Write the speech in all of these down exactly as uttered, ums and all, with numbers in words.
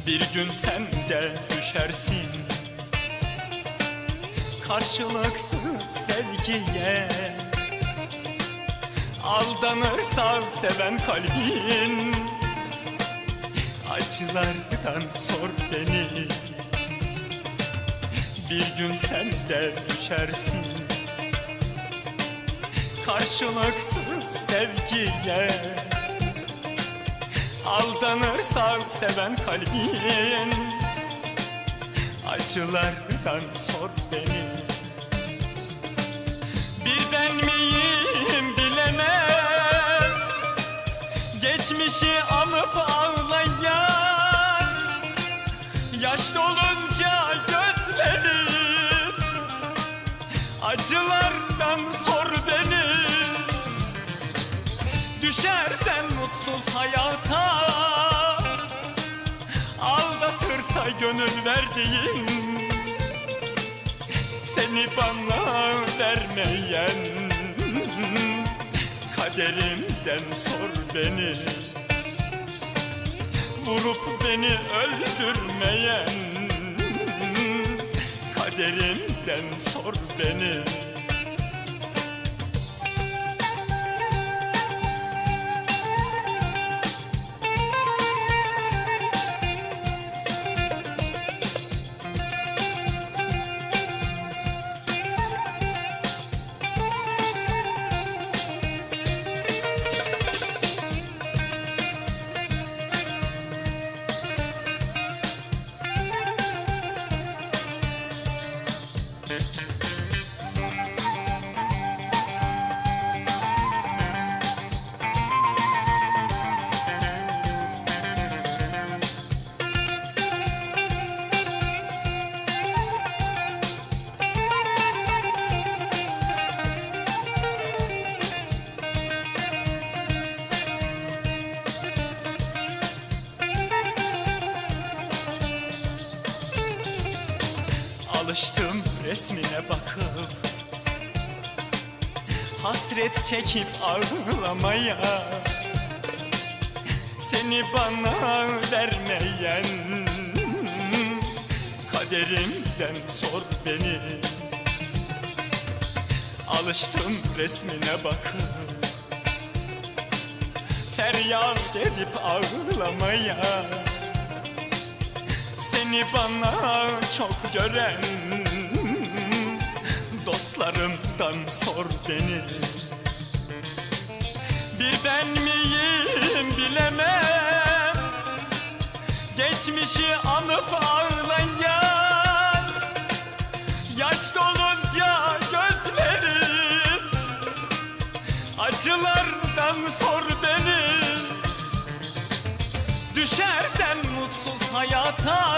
Bir gün sen de düşersin karşılıksız sevgiye. Aldanırsa seven kalbin, acılardan sor beni. Bir gün sen de düşersin karşılıksız sevgiye. Aldanırsa seven kalbin, acılardan sor beni. Bir ben miyim bilemem, geçmişi anıp ağlayan. Yaş dolunca gözlerim, acılardan sor beni. Düşersen mutsuz hayata, aldatırsa gönül verdiğin, seni bana vermeyen, kaderimden sor beni. Vurup beni öldürmeyen, kaderimden sor beni. Alıştım resmine bakıp, hasret çekip ağlamaya. Seni bana vermeyen, kaderimden sor beni. Alıştım resmine bakıp, feryat edip ağlamaya. Seni bana çok gören dostlarımdan sor beni. Bir ben miyim bilemem, geçmişi anıp ağlayan. Yaş dolunca gözlerim, acılardan sor beni. Düşersen mutsuz hayata,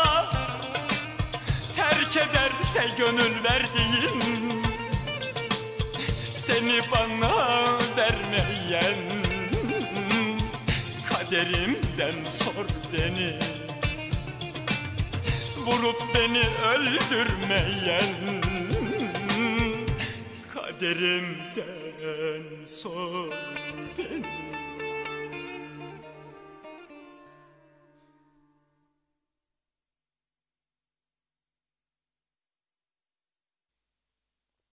terk ederse gönül verdiğin, seni bana vermeyen, kaderimden sor beni. Vurup beni öldürmeyen, kaderimden sor beni.